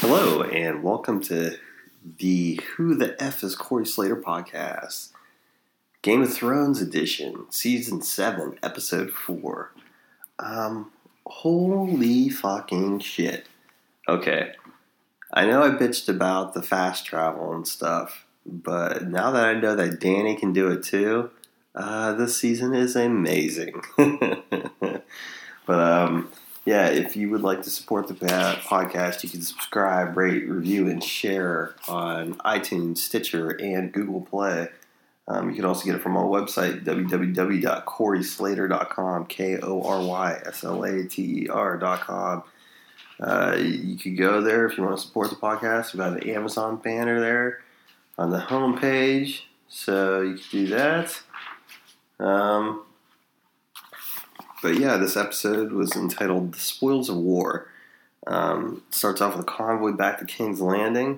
Hello, and welcome to the Who the F is Corey Slater podcast, Game of Thrones edition, season 7, episode 4. Holy fucking shit. Okay, I know I bitched about the fast travel and stuff, but now that I know that Danny can do it too, this season is amazing. But, yeah, if you would like to support the podcast, you can subscribe, rate, review, and share on iTunes, Stitcher, and Google Play. You can also get it from our website, www.coreyslater.com, KORYSLATER.com. You could go there if you want to support the podcast. We've got an Amazon banner there on the homepage, so you can do that. But yeah, this episode was entitled The Spoils of War. Starts off with a convoy back to King's Landing.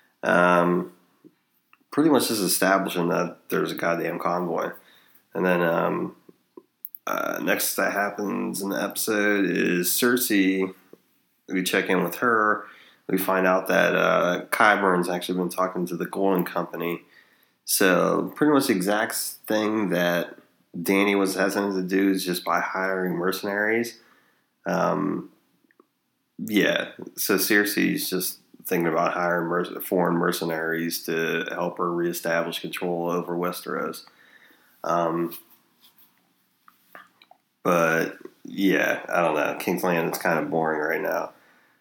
Pretty much just establishing that there's a goddamn convoy. And then next that happens in the episode is Cersei. We check in with her. We find out that Qyburn's actually been talking to the Golden Company. So pretty much the exact thing that Danny was hesitant to do is just by hiring mercenaries. Yeah, so Cersei's just thinking about hiring foreign mercenaries to help her reestablish control over Westeros. But yeah, I don't know. King's Landing is kind of boring right now.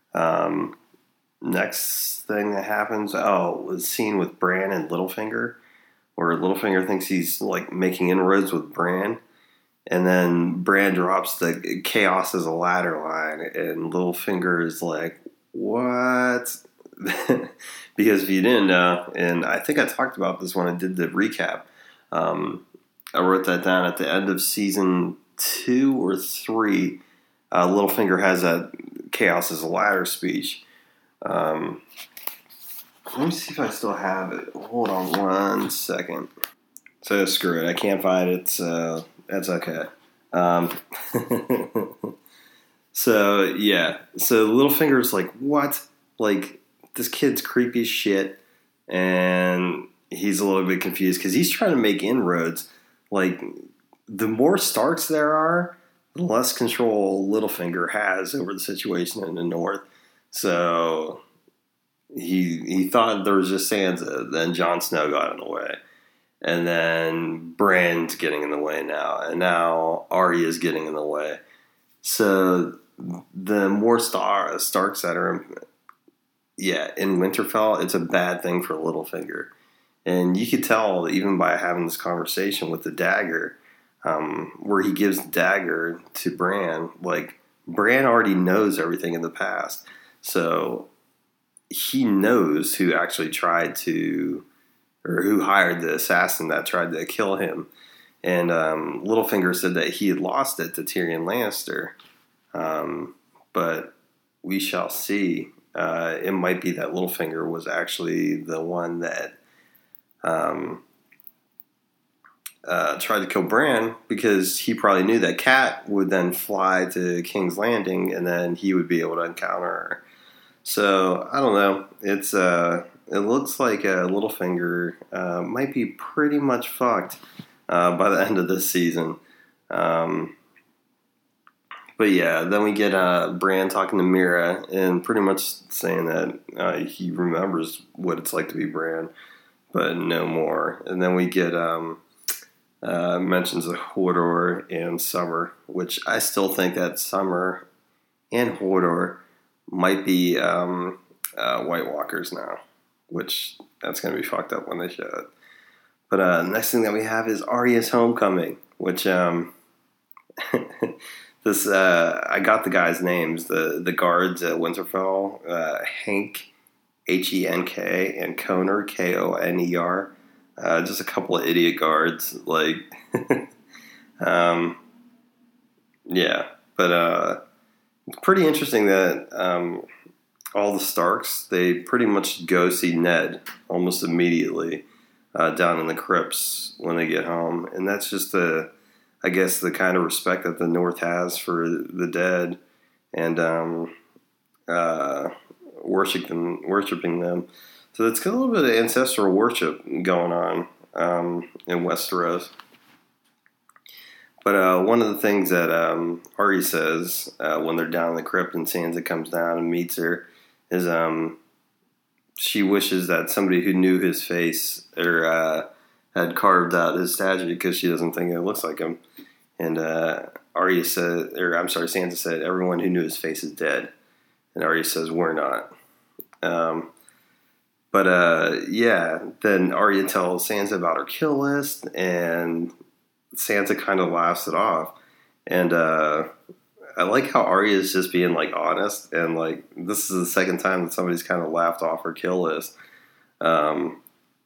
Next thing that happens, was a scene with Bran and Littlefinger, where Littlefinger thinks he's like making inroads with Bran, and then Bran drops the chaos as a ladder line, and Littlefinger is like, "What?" Because if you didn't know, and I think I talked about this when I did the recap, I wrote that down at the end of season 2 or 3. Littlefinger has that chaos as a ladder speech. Let me see if I still have it. Hold on 1 second. So screw it. I can't find it, so that's okay. So yeah. So Littlefinger's like, what? Like, this kid's creepy as shit. And he's a little bit confused because he's trying to make inroads. Like, the more Starks there are, the less control Littlefinger has over the situation in the north. So he thought there was just Sansa, then Jon Snow got in the way. And then Bran's getting in the way now. And now Arya's getting in the way. So the more Starks that are in Winterfell, it's a bad thing for Littlefinger. And you could tell even by having this conversation with the dagger, where he gives the dagger to Bran. Like, Bran already knows everything in the past. So he knows who actually who hired the assassin that tried to kill him. And Littlefinger said that he had lost it to Tyrion Lannister. But we shall see. It might be that Littlefinger was actually the one that tried to kill Bran, because he probably knew that Cat would then fly to King's Landing and then he would be able to encounter her. So I don't know. It looks like Littlefinger might be pretty much fucked by the end of this season. But yeah, then we get Bran talking to Mira and pretty much saying that he remembers what it's like to be Bran, but no more. And then we get mentions of Hodor and Summer, which I still think that Summer and Hodor might be White Walkers now, which that's going to be fucked up when they show it. But next thing that we have is Arya's homecoming, which this I got the guys' names, the guards at Winterfell, Hank, Henk, and Koner, Koner. Just a couple of idiot guards, like, yeah. But it's pretty interesting that all the Starks, they pretty much go see Ned almost immediately down in the crypts when they get home, and that's just the kind of respect that the North has for the dead, and where worshiping them. So it's got a little bit of ancestral worship going on in Westeros. But one of the things that Arya says when they're down in the crypt and Sansa comes down and meets her is she wishes that somebody who knew his face or had carved out his statue because she doesn't think it looks like him. And Sansa said, everyone who knew his face is dead. And Arya says, we're not. Then Arya tells Sansa about her kill list, and Sansa kind of laughs it off. And I like how Arya is just being like honest, and like this is the second time that somebody's kind of laughed off her kill list. Bran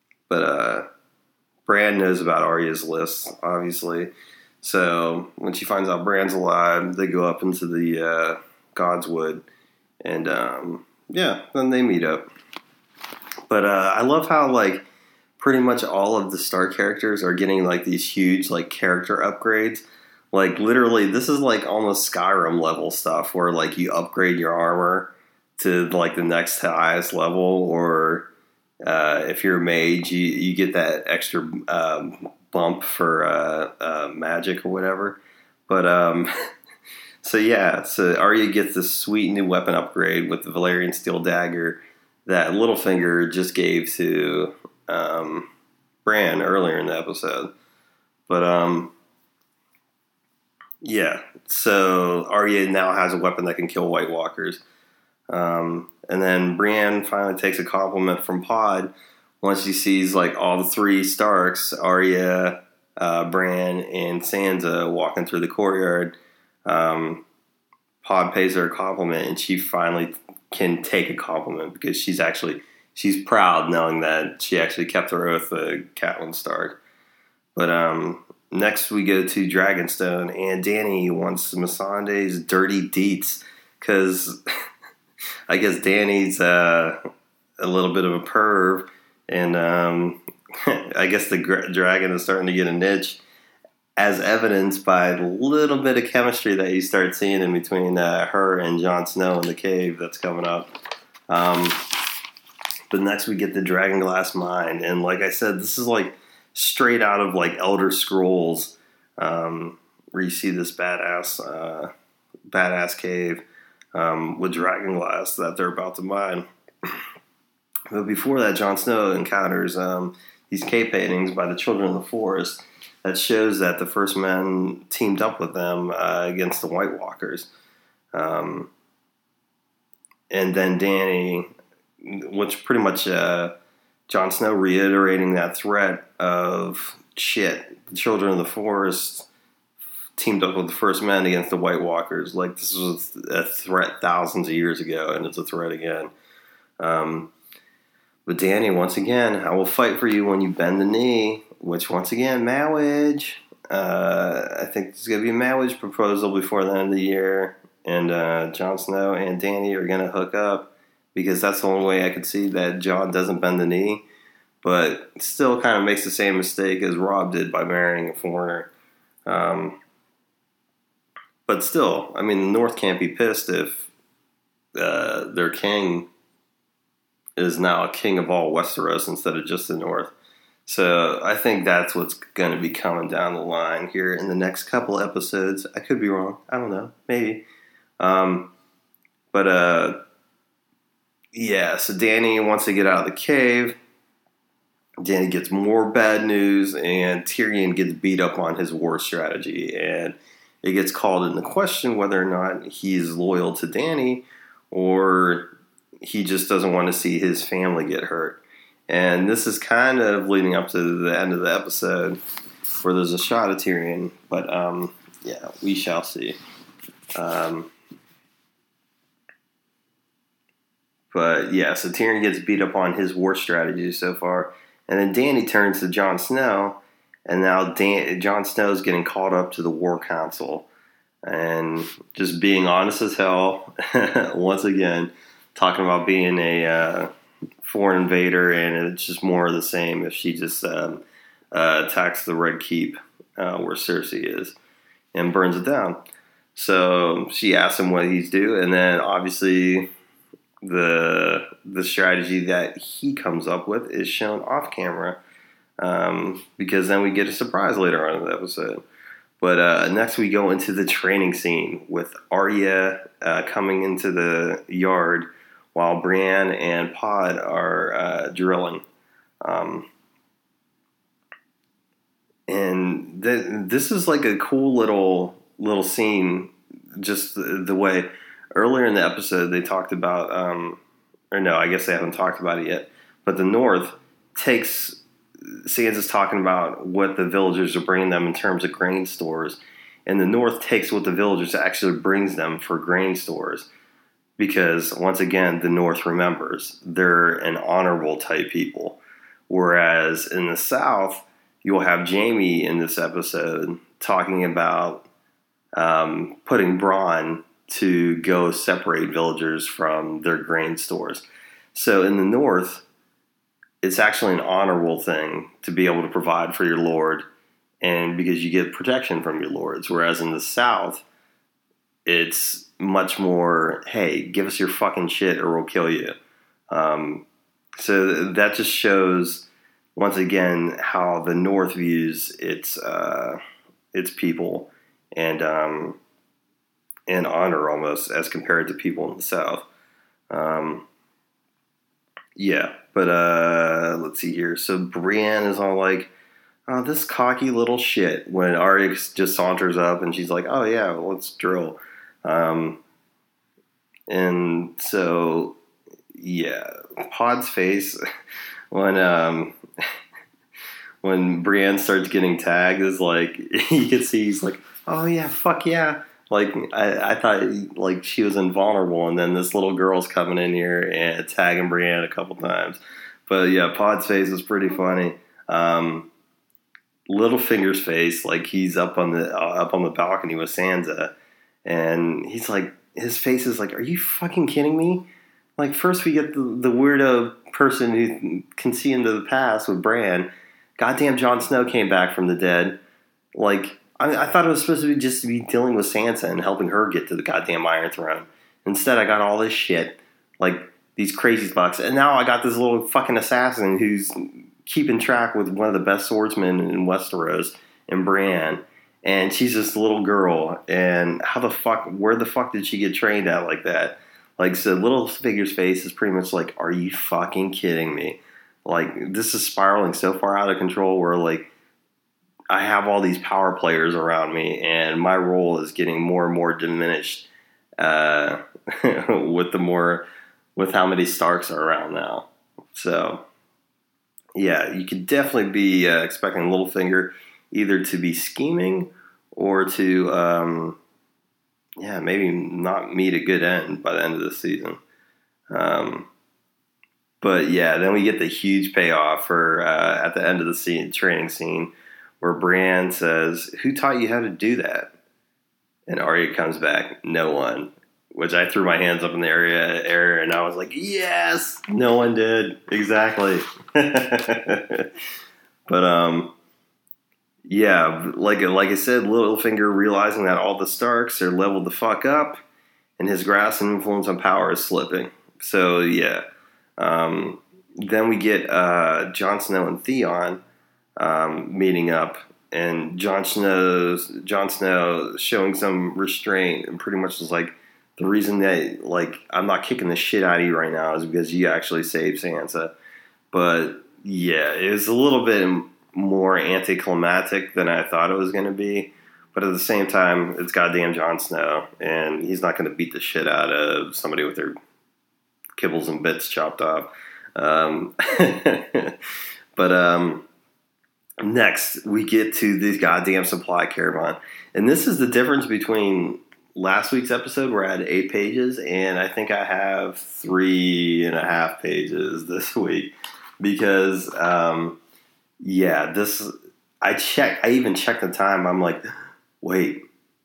knows about Arya's list, obviously. So when she finds out Bran's alive, they go up into the Godswood, and then they meet up. But I love how like pretty much all of the Stark characters are getting like these huge like character upgrades. Like literally, this is like almost Skyrim level stuff where like you upgrade your armor to like the next highest level, or if you're a mage, you get that extra bump for magic or whatever. But so Arya gets this sweet new weapon upgrade with the Valyrian steel dagger that Littlefinger just gave to Bran earlier in the episode. But so Arya now has a weapon that can kill White Walkers. And then Brienne finally takes a compliment from Pod once she sees like all the three Starks, Arya, Bran, and Sansa walking through the courtyard. Pod pays her a compliment, and she finally can take a compliment because she's proud knowing that she actually kept her oath to Catelyn Stark. But next we go to Dragonstone, and Dany wants Missandei's dirty deets because I guess Dany's a little bit of a perv, and I guess the dragon is starting to get an itch, as evidenced by the little bit of chemistry that you start seeing in between her and Jon Snow in the cave that's coming up. But next we get the Dragonglass Mine, and like I said, this is like straight out of like Elder Scrolls, where you see this badass cave with dragonglass that they're about to mine. But before that, Jon Snow encounters these cave paintings by the Children of the Forest that shows that the First Men teamed up with them against the White Walkers. And then Dany, which pretty much Jon Snow reiterating that threat of the Children of the Forest teamed up with the First Men against the White Walkers. Like this was a threat thousands of years ago, and it's a threat again. But Dany, once again, I will fight for you when you bend the knee, which once again, marriage. I think there's going to be a marriage proposal before the end of the year, and Jon Snow and Dany are going to hook up because that's the only way I could see that Jon doesn't bend the knee, but still kind of makes the same mistake as Robb did by marrying a foreigner. But still, I mean, the North can't be pissed if their king is now a king of all Westeros instead of just the North. So I think that's what's going to be coming down the line here in the next couple episodes. I could be wrong. I don't know. Maybe. So Dany wants to get out of the cave. Dany gets more bad news, and Tyrion gets beat up on his war strategy. And it gets called into question whether or not he's loyal to Dany or he just doesn't want to see his family get hurt. And this is kind of leading up to the end of the episode where there's a shot of Tyrion. But, we shall see. So Tyrion gets beat up on his war strategy so far. And then Dany turns to Jon Snow. And now Jon Snow's getting called up to the War Council. And just being honest as hell, once again, talking about being a foreign invader, and it's just more of the same if she just attacks the Red Keep where Cersei is and burns it down. So she asks him what he's due, and then obviously the the strategy that he comes up with is shown off camera, because then we get a surprise later on in the episode. But next we go into the training scene with Arya coming into the yard while Brienne and Pod are drilling. And this is like a cool little scene, just the way earlier in the episode they talked about, or no, I guess they haven't talked about it yet, but the North takes, Sansa's talking about what the villagers are bringing them in terms of grain stores, and the North takes what the villagers actually brings them for grain stores, because once again, the North remembers they're an honorable type people, whereas in the South, you'll have Jaime in this episode talking about putting Bronn to go separate villagers from their grain stores. So in the North, it's actually an honorable thing to be able to provide for your lord, and because you get protection from your lords. Whereas in the South, it's much more, hey, give us your fucking shit or we'll kill you. So that just shows, once again, how the North views its people and honor almost as compared to people in the South. Let's see here. So Brienne is all like, oh, this cocky little shit, when Arya just saunters up and she's like, oh yeah, let's drill. And so, yeah, Pod's face when Brienne starts getting tagged is like, you can see he's like, oh yeah, fuck yeah. Like, I thought like she was invulnerable, and then this little girl's coming in here and tagging Brienne a couple times. But yeah, Pod's face was pretty funny. Littlefinger's face, like he's up on the balcony with Sansa, and he's like, his face is like, are you fucking kidding me? Like, first we get the weirdo person who can see into the past with Bran. Goddamn, Jon Snow came back from the dead. Like, I thought it was supposed to be just to be dealing with Sansa and helping her get to the goddamn Iron Throne. Instead, I got all this shit, like these crazy fucks, and now I got this little fucking assassin who's keeping track with one of the best swordsmen in Westeros, in Brienne, and she's this little girl, and where the fuck did she get trained at like that? Like, so Littlefinger's face is pretty much like, are you fucking kidding me? Like, this is spiraling so far out of control where, like, I have all these power players around me, and my role is getting more and more diminished with how many Starks are around now. So, yeah, you could definitely be expecting Littlefinger either to be scheming or to, maybe not meet a good end by the end of the season. But yeah, then we get the huge payoff for at the end of the training scene, where Brienne says, who taught you how to do that? And Arya comes back, no one. Which I threw my hands up in the air, and I was like, yes, no one did. Exactly. But, yeah, like I said, Littlefinger realizing that all the Starks are leveled the fuck up, and his grasp and influence on power is slipping. So, yeah. Then we get Jon Snow and Theon meeting up, and Jon Snow showing some restraint, and pretty much is like, the reason that, like, I'm not kicking the shit out of you right now is because you actually saved Sansa. But yeah, it was a little bit more anticlimactic than I thought it was going to be. But at the same time, it's goddamn Jon Snow, and he's not going to beat the shit out of somebody with their kibbles and bits chopped off. Next, we get to this goddamn supply caravan. And this is the difference between last week's episode, where I had 8 pages, and I think I have 3.5 pages this week. Because, I even checked the time. I'm like, wait,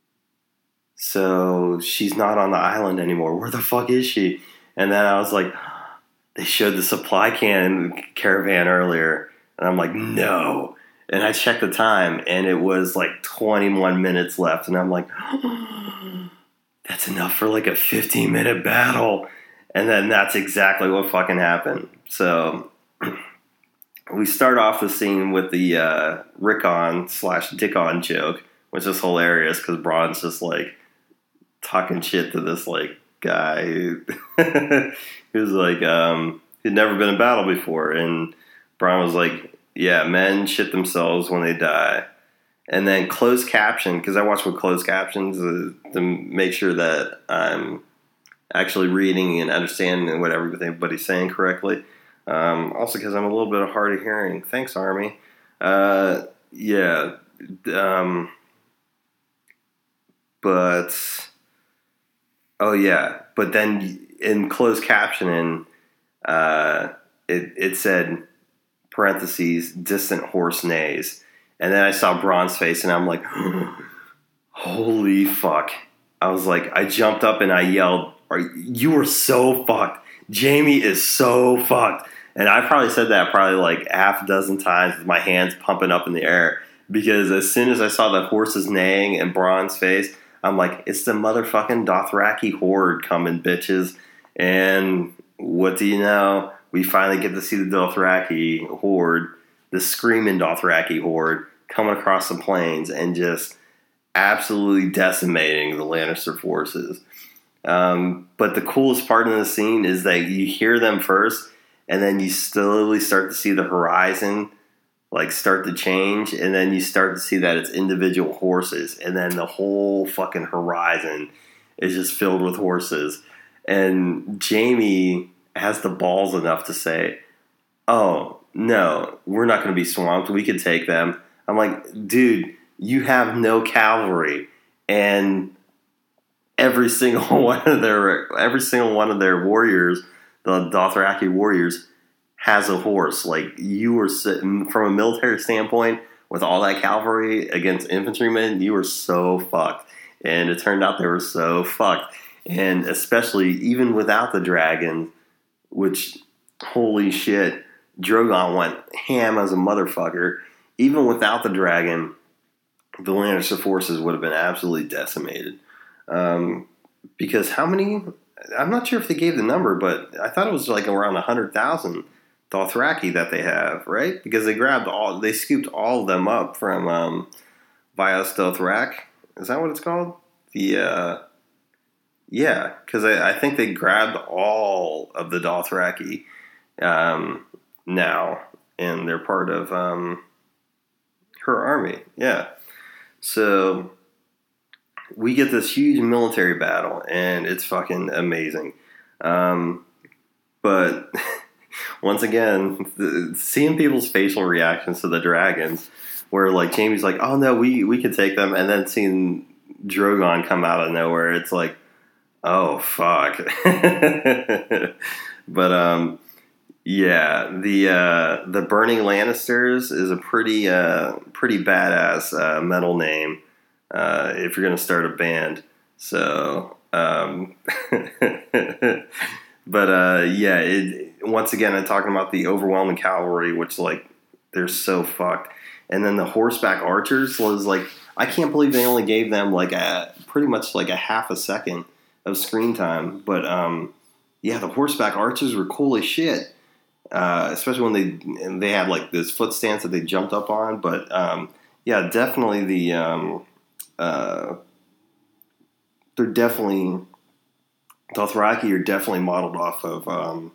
so she's not on the island anymore. Where the fuck is she? And then I was like, they showed the supply caravan earlier. And I'm like, no. And I checked the time, and it was like 21 minutes left. And I'm like, that's enough for like a 15-minute battle. And then that's exactly what fucking happened. So we start off the scene with the Rickon / Dickon joke, which is hilarious because Braun's just like talking shit to this like guy who's like he'd never been in battle before, and Braun was like, "Yeah, men shit themselves when they die." And then closed caption, because I watch with closed captions to make sure that I'm actually reading and understanding what everybody's saying correctly. Also, because I'm a little bit hard of hearing. Thanks, Army. Yeah. But, oh yeah. But then in closed captioning, it said, parentheses, distant horse neighs. And then I saw Braun's face, and I'm like, holy fuck. I was like, I jumped up and I yelled, you are so fucked. Jamie is so fucked. And I probably said that like half a dozen times with my hands pumping up in the air. Because as soon as I saw the horses neighing in Braun's face, I'm like, it's the motherfucking Dothraki horde coming, bitches. And what do you know? We finally get to see the Dothraki horde, the screaming Dothraki horde, coming across the plains and just absolutely decimating the Lannister forces. But the coolest part in the scene is that you hear them first, and then you slowly start to see the horizon like start to change, and then you start to see that it's individual horses, and then the whole fucking horizon is just filled with horses. And Jamie has the balls enough to say, "Oh, no, we're not going to be swamped. We could take them." I'm like, dude, you have no cavalry, and every single one of their warriors, the Dothraki warriors, has a horse. Like, you were sitting from a military standpoint with all that cavalry against infantrymen, you were so fucked. And it turned out they were so fucked. And especially even without the dragon, which, holy shit, Drogon went ham as a motherfucker. Even without the dragon, the Lannister forces would have been absolutely decimated. Because how many? I'm not sure if they gave the number, but I thought it was like around 100,000 Dothraki that they have, right? Because they scooped all of them up from Vaes Dothrak. Is that what it's called? Yeah, because I think they grabbed all of the Dothraki now, and they're part of her army. Yeah, so we get this huge military battle, and it's fucking amazing. But once again, seeing people's facial reactions to the dragons, where like Jamie's like, "Oh no, we can take them," and then seeing Drogon come out of nowhere, it's like, "Oh fuck." But yeah, the Burning Lannisters is a pretty badass metal name if you're gonna start a band. So, but yeah, once again, I'm talking about the overwhelming cavalry, which like they're so fucked, and then the horseback archers was like, I can't believe they only gave them like pretty much like a half a second of screen time, but yeah, the horseback archers were cool as shit. Especially when they had like this foot stance that they jumped up on. But yeah, definitely they're definitely Dothraki are definitely modeled off of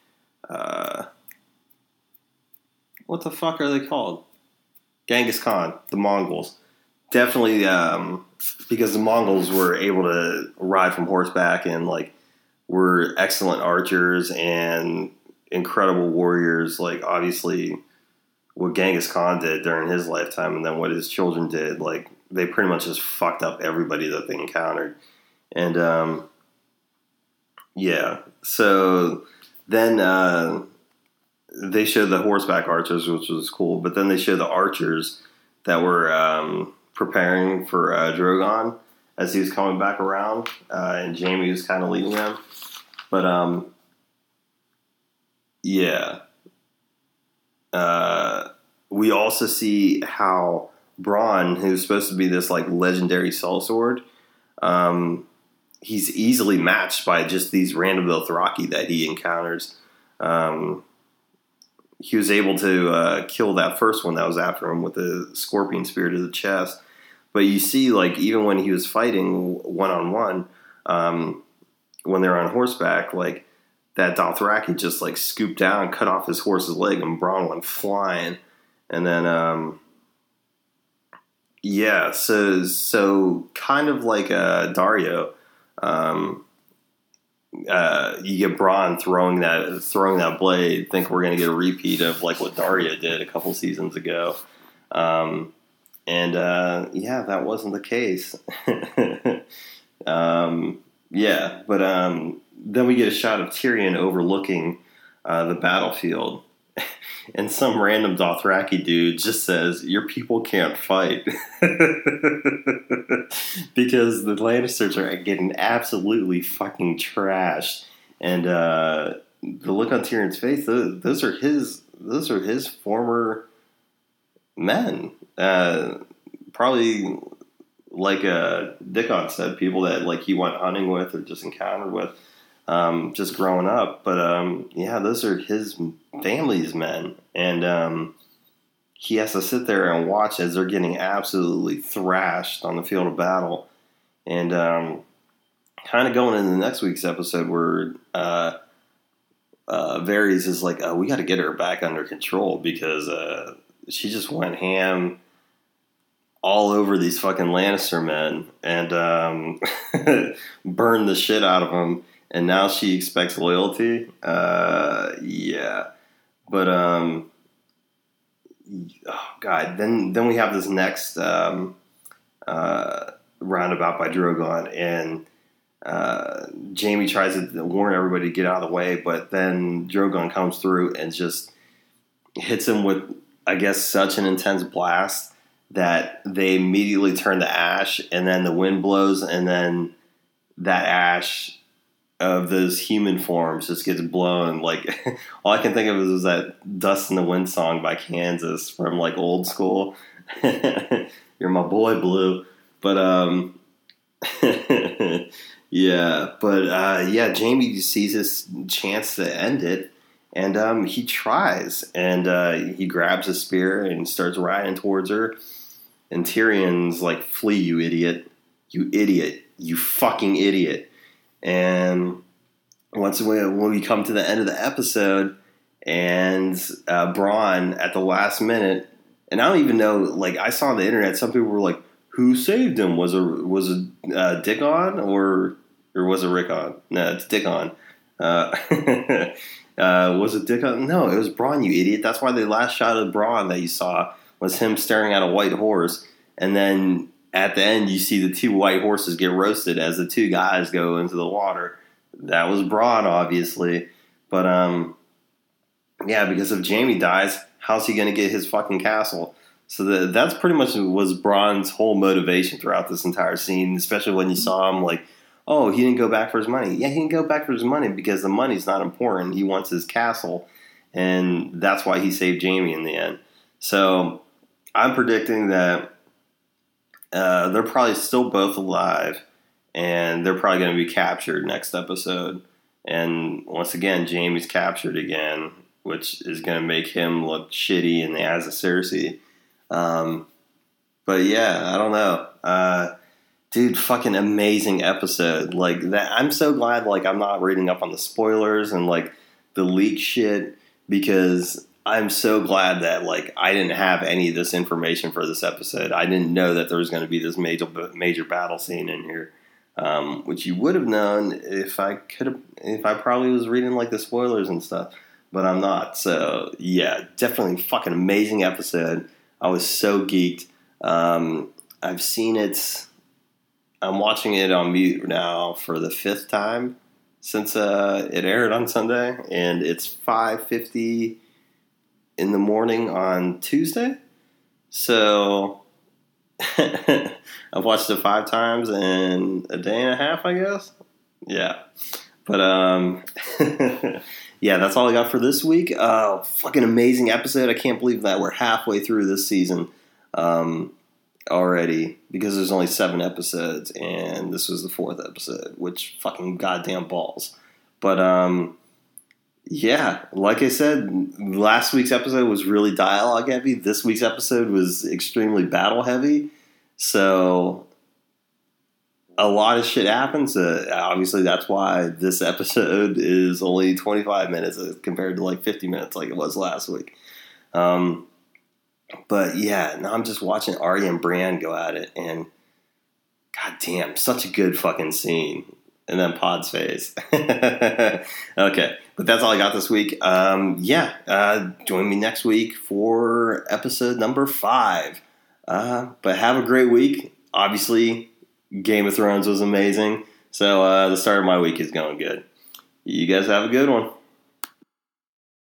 what the fuck are they called? Genghis Khan, the Mongols. Definitely because the Mongols were able to ride from horseback and like were excellent archers and incredible warriors. Like obviously what Genghis Khan did during his lifetime and then what his children did, like they pretty much just fucked up everybody that they encountered. And yeah, so then they showed the horseback archers, which was cool, but then they showed the archers that were preparing for Drogon as he was coming back around, and Jamie was kind of leading them. But yeah, we also see how Bronn, who's supposed to be this like legendary sellsword, he's easily matched by just these random Dothraki that he encounters. He was able to kill that first one that was after him with the scorpion spear to the chest. But you see, like, even when he was fighting one-on-one, when they're on horseback, like, that Dothraki just, like, scooped down, cut off his horse's leg, and Bronn went flying. And then, so kind of like Dario, you get Bronn throwing that blade. Think we're going to get a repeat of like what Dario did a couple seasons ago, that wasn't the case. Then we get a shot of Tyrion overlooking the battlefield, and some random Dothraki dude just says, "Your people can't fight," because the Lannisters are getting absolutely fucking trashed. And the look on Tyrion's face, those are his former men. Probably like Dickon said, people that like he went hunting with or just encountered with. Just growing up, but those are his family's men, and he has to sit there and watch as they're getting absolutely thrashed on the field of battle. And kind of going into the next week's episode, where Varys is like, "We got to get her back under control because she just went ham all over these fucking Lannister men and burned the shit out of them." And now she expects loyalty. But oh god. Then we have this next roundabout by Drogon, and Jaime tries to warn everybody to get out of the way, but then Drogon comes through and just hits him with, I guess, such an intense blast that they immediately turn to ash, and then the wind blows, and then that ash of those human forms just gets blown. Like, all I can think of is that Dust in the Wind song by Kansas from like old school. You're my boy, Blue. But Jaime sees his chance to end it, and he tries, and he grabs a spear and starts riding towards her, and Tyrion's like, "Flee, you idiot, you fucking idiot." And when we come to the end of the episode, and Bronn at the last minute, and I don't even know, like, I saw on the internet, some people were like, "Who saved him? Was it Dickon or was it Rickon?" No, it's Dickon. Was it Dickon? No, it was Bronn, you idiot. That's why the last shot of Bronn that you saw was him staring at a white horse, and then at the end, you see the two white horses get roasted as the two guys go into the water. That was Bronn, obviously. But, because if Jaime dies, how's he going to get his fucking castle? So that's pretty much was Bronn's whole motivation throughout this entire scene, especially when you saw him like, oh, he didn't go back for his money. Yeah, he didn't go back for his money because the money's not important. He wants his castle, and that's why he saved Jaime in the end. So I'm predicting that they're probably still both alive, and they're probably going to be captured next episode. And once again, Jaime's captured again, which is going to make him look shitty in the eyes of Cersei. But yeah, I don't know. Dude, fucking amazing episode. Like that, I'm so glad like I'm not reading up on the spoilers and like the leak shit, because I'm so glad that like I didn't have any of this information for this episode. I didn't know that there was going to be this major battle scene in here, which you would have known if I probably was reading like the spoilers and stuff, but I'm not. So yeah, definitely fucking amazing episode. I was so geeked. I've seen it. I'm watching it on mute now for the 5th time since it aired on Sunday, and it's 5:50 in the morning on Tuesday. So I've watched it 5 times in a day and a half, I guess. Yeah. But yeah, that's all I got for this week. Fucking amazing episode. I can't believe that we're halfway through this season. already because there's only 7 episodes, and this was the 4th episode, which fucking goddamn balls. But yeah, like I said, last week's episode was really dialogue heavy. This week's episode was extremely battle heavy. So a lot of shit happens. Obviously, that's why this episode is only 25 minutes compared to like 50 minutes like it was last week. But yeah, now I'm just watching Arya and Bran go at it, and goddamn, such a good fucking scene. And then Pod's face. Okay, but that's all I got this week. Join me next week for episode number 5. But have a great week. Obviously, Game of Thrones was amazing. So the start of my week is going good. You guys have a good one.